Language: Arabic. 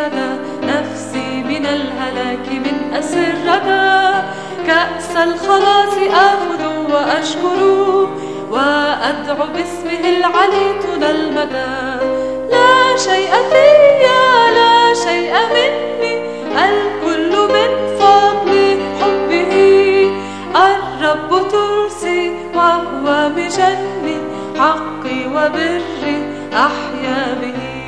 المدى، نفسي من الهلاك من أسر الردى. كأس الخلاص آخذ وأشكر وأدعو باسمه العلي طول المدى. لا شيء فيا لا شيء مني، الكل من فضل حبه. الرب ترسي وهو مجني، حقي وبري أحيا به.